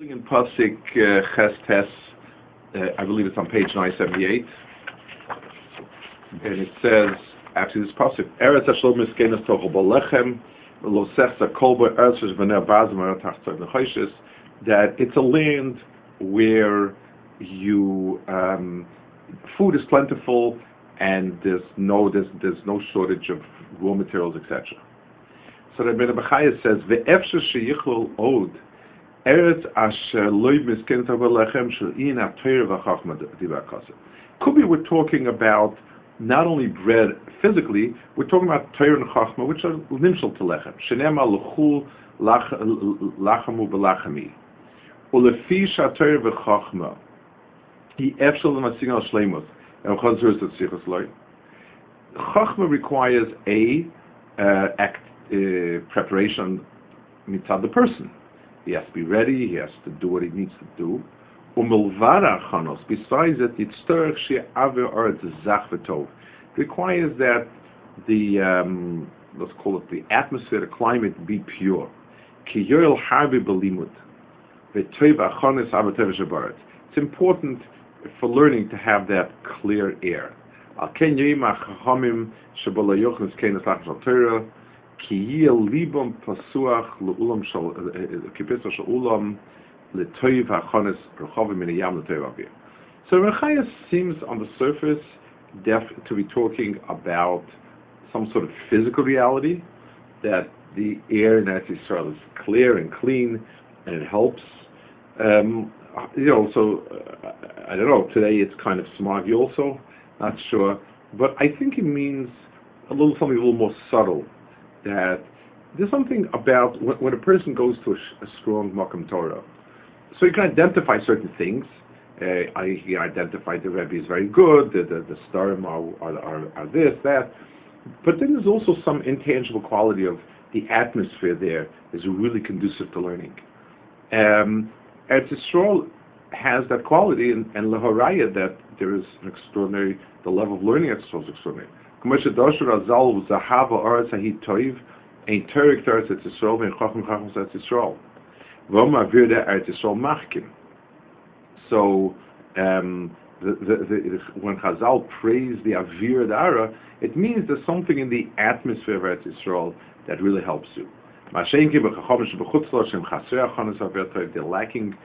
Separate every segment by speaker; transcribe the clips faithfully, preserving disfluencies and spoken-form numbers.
Speaker 1: In Pasik uh, Ches Tes, uh, I believe it's on page nine seventy-eight, and it says, actually this Pasik, Eretz Hashlom Miskenes Tochel Bolechem, Lo Sechza Kolbo Eretz V'ner Bazim Eretz Nechoishes, that it's a land where you um, food is plentiful and there's no there's, there's no shortage of raw materials, et cetera. So Rabbi Bechaya says, Ve'efshe Sheyichlol Od Eretz Asher Loy Miskenes Tochel Bolechem Shel In HaTorah V'Chachma Diva. Could be we're talking about not only bread physically, we're talking about Torah and Chachma, which are nimshal to lechem. Shenema l'chul lachamu b'lachami. Ulefi sha-Torah v'chachma hi efshel l'masig al shleimus. And Chazur says tzichos loy. Chachma requires a uh, act, uh, preparation mitzad the person. He has to be ready. He has to do what he needs to do. Besides that, it requires that the um, let's call it the atmosphere, the climate, be pure. It's important for learning to have that clear air. So Rechaya seems on the surface def to be talking about some sort of physical reality, that the air in Eretz Yisrael is clear and clean and it helps. Um, you know, so uh, I don't know, today it's kind of smoggy also, not sure, but I think it means a little something a little more subtle, that there's something about when, when a person goes to a, a strong Makam Torah. So you can identify certain things. Uh, I you identify the Rebbe is very good, the the, the Starim are, are, are, are this, that. But then there's also some intangible quality of the atmosphere there is really conducive to learning. Um, Eretz Yisrael has that quality, and, and Lehoraya, that there is an extraordinary, the level of learning at Yisrael is extraordinary. So um, the, the, the, when Chazal praise the Avir Dara, it means there's something in the atmosphere of Eretz Yisrael that really helps you. They're lacking.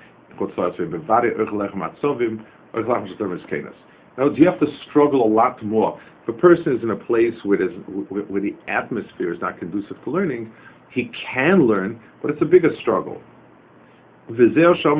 Speaker 1: Now, you have to struggle a lot more. If a person is in a place where, where the atmosphere is not conducive to learning, he can learn, but it's a bigger struggle. So that's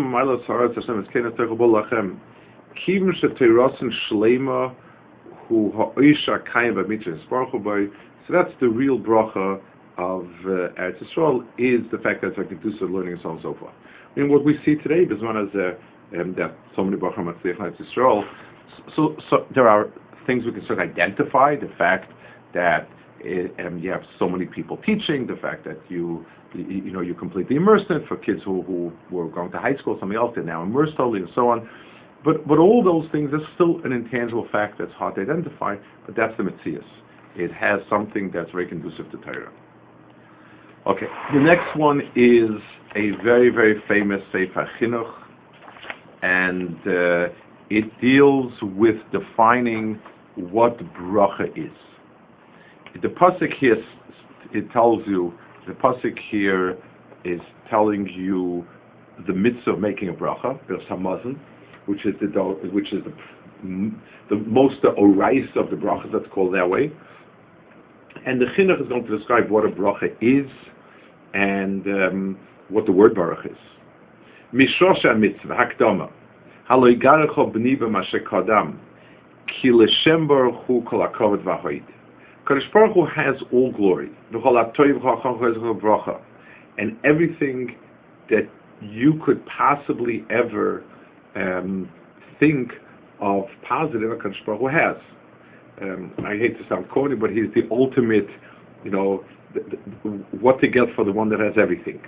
Speaker 1: the real bracha of uh, Eretz Yisrael, is the fact that it's a conducive learning and so on and so forth. I mean, what we see today is one as a, um, that so many bracha matzliach in Eretz Yisrael. So, so there are things we can sort of identify, the fact that it, um, you have so many people teaching, the fact that you you, you know you completely immersed in it for kids who, who were going to high school, something else, they're now immersed totally, and so on. But but all those things, there's still an intangible fact that's hard to identify, but that's the Metzias. It has something that's very conducive to Torah. Okay, the next one is a very, very famous Sefer Chinuch, and uh, it deals with defining what bracha is. The pasuk here, it tells you, the pasuk here is telling you the mitzvah of making a bracha, Biras Hamazon, which is the which is the the most the orais of the brachas, that's called that way. And the Chinuch is going to describe what a bracha is and um, what the word baruch is. Mishosha mitzvah hakdama halo yigarecho b'ni b'mashe kadam ki l'shem baruch hu kol hakavod v'haid. Kadosh Baruch Hu has all glory, and everything that you could possibly ever um, think of positive, Kadosh Baruch Hu has. Um, I hate to sound corny, but he's the ultimate, you know, the, the, what to get for the one that has everything.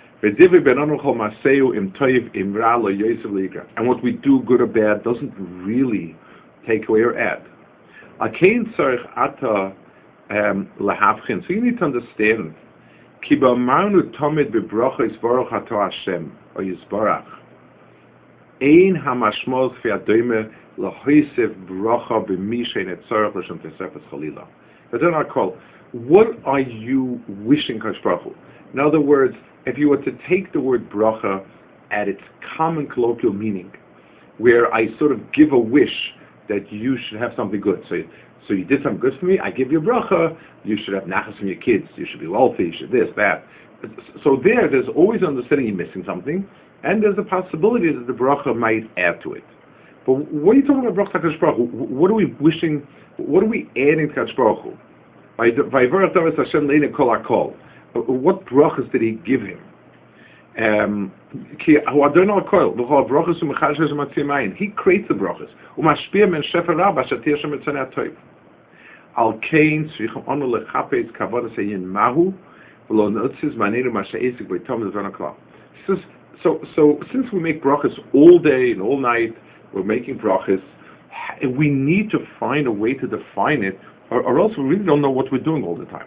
Speaker 1: And what we do, good or bad, doesn't really take away or add. Um, so you need to understand, Ein hamashmos fi adoime lahoisef bracha b'mishay netzarach l'shem tesefes chalila. But then I call, what are you wishing Kadosh Baruch Hu? In other words, if you were to take the word bracha at its common colloquial meaning, where I sort of give a wish that you should have something good. So, so you did something good for me, I give you a bracha, you should have nachas from your kids, you should be wealthy, you should this, that. So there, there's always understanding you're missing something, and there's a possibility that the bracha might add to it. But what are you talking about bracha Kadosh Baruch Hu? What are we wishing, what are we adding to Kadosh Baruch Hu? What brachas did he give him? Um, he creates the brachas. So, so since we make brachas all day and all night, we're making brachas, we need to find a way to define it, or, or else we really don't know what we're doing all the time.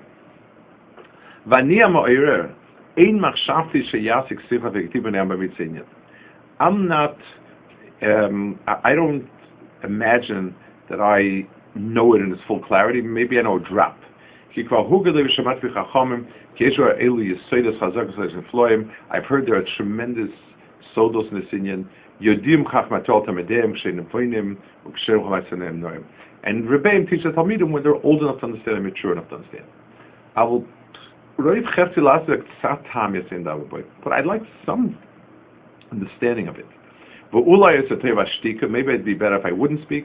Speaker 1: I'm not, um, I don't imagine that I know it in its full clarity. Maybe I know a drop. I've heard there are tremendous sodos in this Indian. And Rebbeim teach the Talmidim when they're old enough to understand and mature enough to understand. I will, but I'd like some understanding of it. Maybe it'd be better if I wouldn't speak.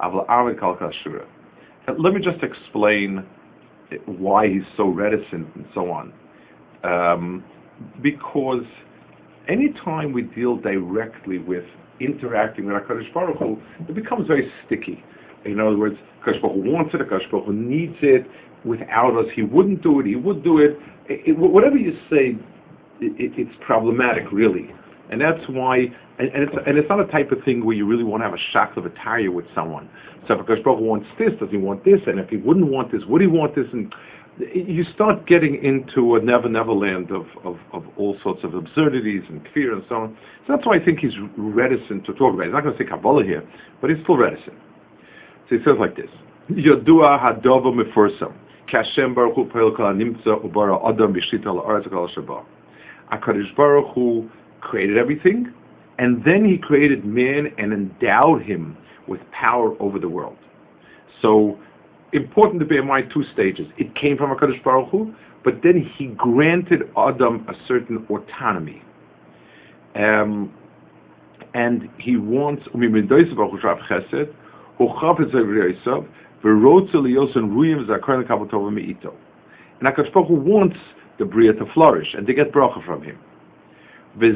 Speaker 1: Let me just explain why he's so reticent and so on. Um, because anytime we deal directly with interacting with HaKadosh Baruch Hu, it becomes very sticky. In other words, HaKadosh Baruch Hu wants it, HaKadosh Baruch Hu needs it. Without us, he wouldn't do it, he would do it. it, it whatever you say, it, it, it's problematic, really. And that's why, and, and, it's, and it's not a type of thing where you really want to have a shock of a tire with someone. So if HaKadosh Baruch Hu wants this, does he want this? And if he wouldn't want this, would he want this? And you start getting into a never, never land of, of, of all sorts of absurdities and fear and so on. So that's why I think he's reticent to talk about it. He's not going to say Kabbalah here, but he's still reticent. So he says like this, Yodua hadovo mefursam. HaKadosh Baruch Hu created everything, and then he created man and endowed him with power over the world. So, important to bear in mind two stages. It came from HaKadosh Baruch Hu, but then he granted Adam a certain autonomy. Um, and he wants, and HaKadosh Baruch Hu wants the Bria to flourish and to get bracha from him. And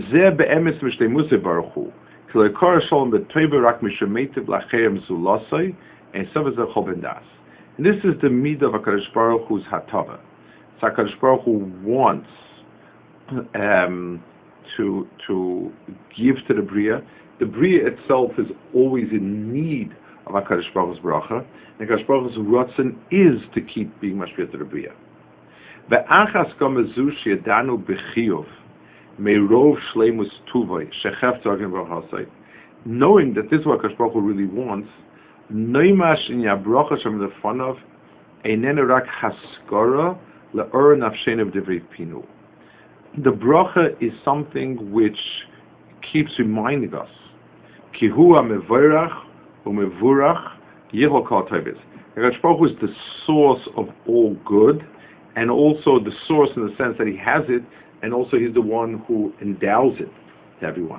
Speaker 1: this is the midah of HaKadosh Baruch Hu's hatava. So HaKadosh Baruch Hu wants um, to, to give to the Bria. The Bria itself is always in need of HaKadosh Baruch Hu's bracha, and HaKadosh Baruch Hu's ratzon is to keep being mashpia to the Bria. Ve'achas kamezu she'yadanu b'chiyuv me'rov shleimus tuvay shechef tzargin b'chasei. Knowing that this is what HaKadosh Baruch Hu really wants, noimash in yabracha shem lefanav einenu rak haskara le'or nafshenu b'divrei pinu. The bracha is something which keeps reminding us, ki hu ha'mevorach u'mevurach yehol kol tovos. HaKadosh Baruch Hu is the source of all good, and also the source in the sense that he has it, and also he's the one who endows it to everyone.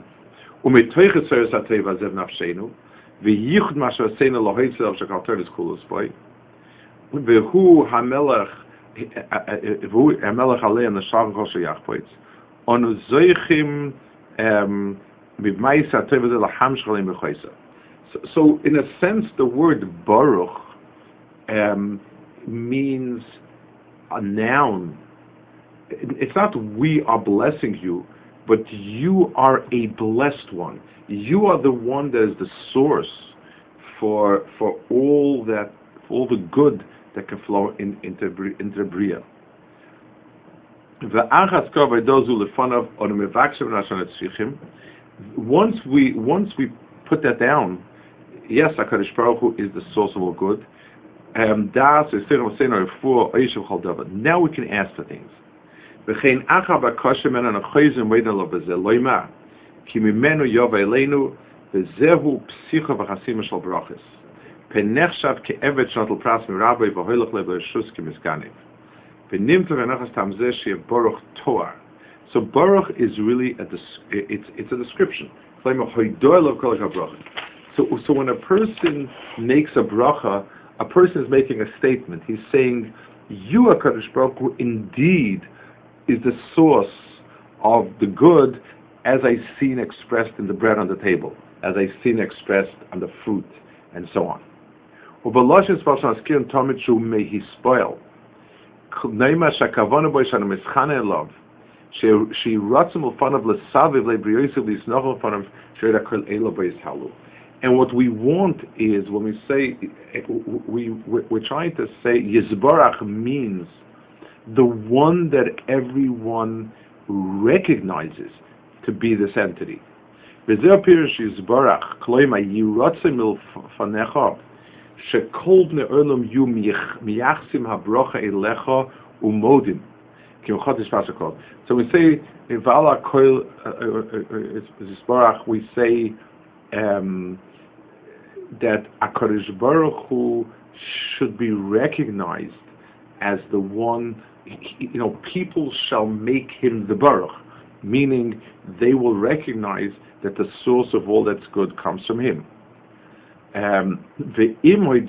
Speaker 1: So, so in a sense, the word Baruch um, means a noun. It's not we are blessing you, but you are a blessed one. You are the one that is the source for for all that, for all the good that can flow in, into into Bria. once we once we put that down, yes, HaKadosh Baruch Hu is the source of all good. Um, now we can ask for things. So Baruch is really a it's it's a description. So so when a person makes a bracha, a person is making a statement. He's saying, "You, HaKadosh Baruch Hu, indeed is the source of the good, as I seen expressed in the bread on the table, as I seen expressed on the fruit, and so on." And what we want is, when we say, we, we're trying to say, Yisbarach means the one that everyone recognizes to be this entity. Shekol bnei olam yu miyachsim habrocha elecha umodim. So we say in Vala Koil Zisbarach, we say um, that HaKadosh Baruch Hu should be recognized as the one. You know, people shall make him the Baruch, meaning they will recognize that the source of all that's good comes from him. Um, and when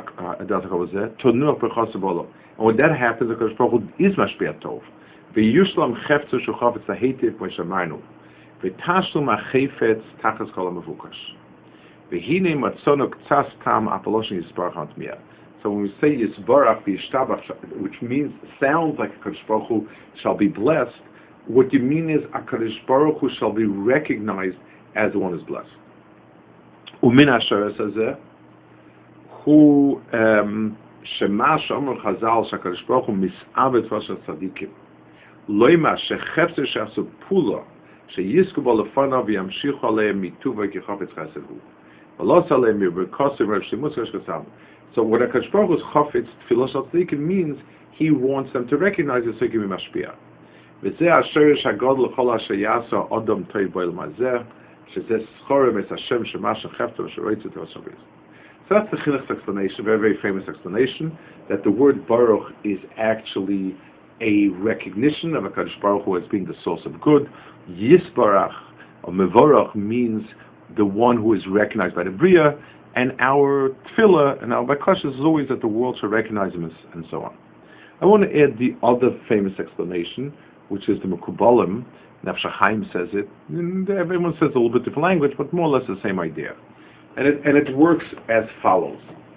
Speaker 1: that happens, the HaKadosh Baruch Hu is mashpia tov. V'yushlam chefetz shochavitz hahetiv moishamaynu. V'tashlum hachefetz tachas kol ha'mevukash. V'hine matzono k'tzas tam apoloshin yisbarach ha'tmiyah. So when we say yisbarach v'yishtabach, which means sounds like HaKadosh Baruch Hu shall be blessed, what you mean is HaKadosh Baruch Hu shall be recognized as the one who is blessed. Umin Asheres Hazeh, who Shema Shomer Chazal Shakadosh Baruch Hu Misavet V'Asher Tzadikim, Loima Shechefzer She'asu Pula Sheyisku Bo Lefanav V'Yamshichu Aleim Mituva K'Chafetz Chesed Hu, V'Los Aleim Mirbekosim Rav Shlemus Reshkasam. So what HaKadosh Baruch Hu's Chafetz Tfilos Tzadikim means, he wants them to recognize the Tzadikim Mashpia. V'Zeh Asheresh Hagod L'Chol Asher Yasa Adam Toiv Bo'el Mazeh. So that's the Chinuch's explanation, very, very famous explanation, that the word Baruch is actually a recognition of HaKadosh Baruch Hu as being the source of good. Yisbarach, or Mevorach, means the one who is recognized by the Bria, and our Tefillah and our Bakasha is always that the world should recognize him, and so on. I want to add the other famous explanation, which is the Mekubalim. Nefesh HaChaim says it, and everyone says a little bit different language, but more or less the same idea. And it, and it works as follows.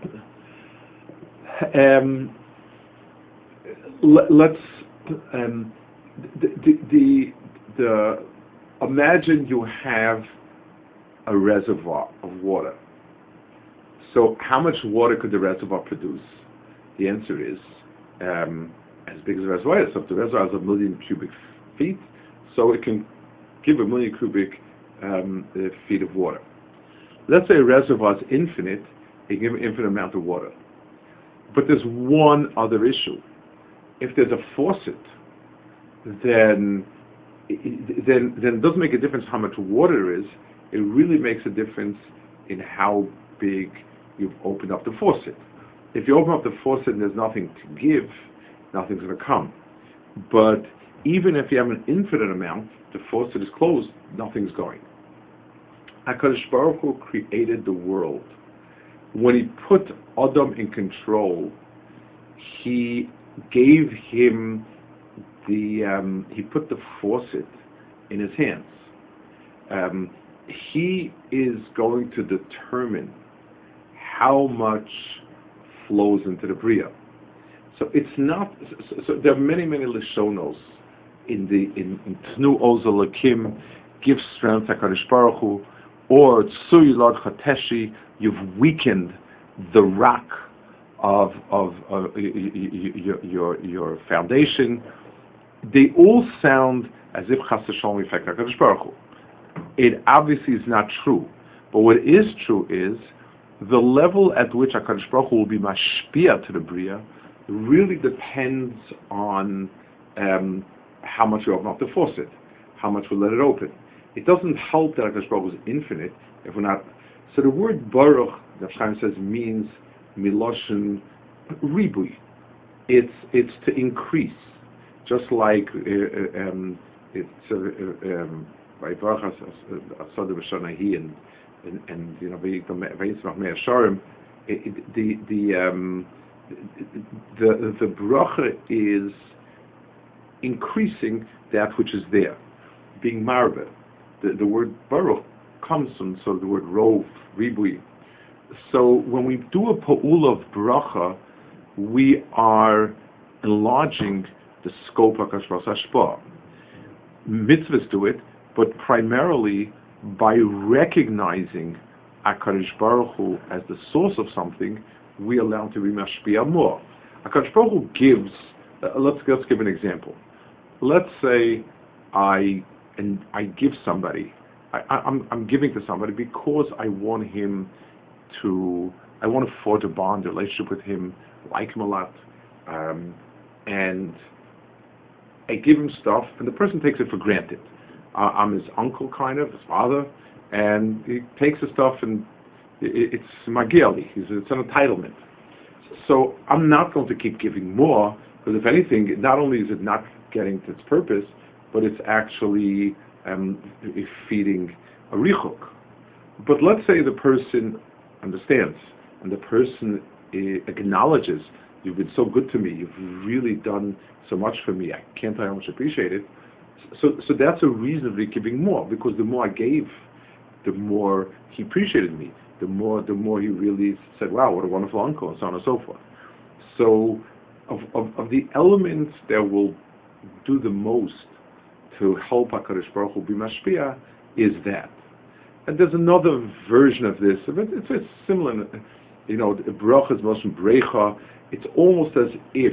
Speaker 1: Um, let, let's, um, the, the, the, the, imagine you have a reservoir of water. So how much water could the reservoir produce? The answer is um, as big as the reservoir is. So if the reservoir is a million cubic feet, so it can give a million cubic um, uh, feet of water. Let's say a reservoir is infinite, it can give an infinite amount of water. But there's one other issue. If there's a faucet, then, then, then it doesn't make a difference how much water there is. It really makes a difference in how big you've opened up the faucet. If you open up the faucet and there's nothing to give, nothing's going to come. But even if you have an infinite amount, the faucet is closed, nothing's going. HaKadosh Baruch Hu created the world. When he put Adam in control, he gave him the, um, he put the faucet in his hands. Um, he is going to determine how much flows into the Bria. So it's not, so, so there are many, many Lishonos in the, in, in Tnu Oz Elokim, give strength to HaKadosh Baruch Hu, or Tsui Lord Chateshi, you've weakened the rock of, of, of your, your, your foundation. They all sound as if Chas V'Shalom affect HaKadosh Baruch Hu. it obviously is not true. But what is true is the level at which HaKadosh Baruch Hu will be mashpia to the Bria really depends on um, how much we open up the faucet, how much we let it open. It doesn't help that HaKadosh Baruch Hu is infinite if we're not. So the word Baruch, the Chaim says, means miloshen ribui. It's it's to increase, just like uh, um, it's uh, um, by Baruch Asad B'Shanahi and and and you know Vayismach Mei Hasharim, the the um, the the bracha is increasing that which is there, being marbe. The the word Baruch comes from so the word rov ribui. So when we do a pa'ula of bracha, we are enlarging the scope of HaKadosh Baruch Hu's. Mitzvahs do it, but primarily by recognizing HaKadosh Baruch Hu as the source of something, we allow him to be mashpia more. HaKadosh Baruch Hu gives, uh, let's, let's give an example. Let's say I and I give somebody, I, I, I'm, I'm giving to somebody because I want him to, I want to forge a bond, a relationship with him, like him a lot, um, and I give him stuff, and the person takes it for granted. Uh, I'm his uncle, kind of, his father, and he takes the stuff, and it, it's magiali. It's an entitlement. So I'm not going to keep giving more, because if anything, not only is it not getting to its purpose, but it's actually um, feeding a richuk. But let's say the person understands, and the person uh, acknowledges, you've been so good to me, you've really done so much for me, I can't tell you how much I appreciate it. So, so that's a reason of giving more, because the more I gave, the more he appreciated me, the more the more he really said, wow, what a wonderful uncle, and so on and so forth. So of, of, of the elements that will do the most to help HaKadosh Baruch Hu be mashpia is that. And there's another version of this, but it's, it's similar, you know, bracha is motion brecha. It's almost as if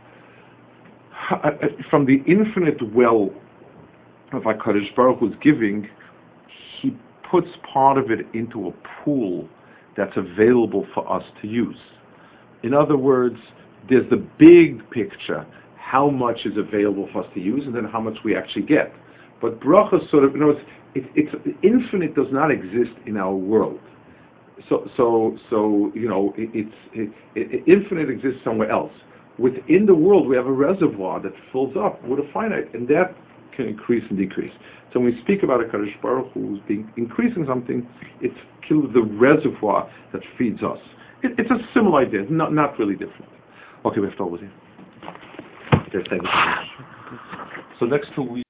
Speaker 1: from the infinite well of HaKadosh Baruch Hu's giving, he puts part of it into a pool that's available for us to use. In other words, there's the big picture, how much is available for us to use, and then how much we actually get. But bracha sort of, you know, it's, it, it's infinite does not exist in our world. So, so, so you know, it, it's it, it, infinite exists somewhere else. Within the world, we have a reservoir that fills up with a finite, and that can increase and decrease. So when we speak about a HaKadosh Baruch Hu who's being increasing something, it's killed the reservoir that feeds us. It, it's a similar idea, not not really different. Okay, we have to over here. So next two weeks.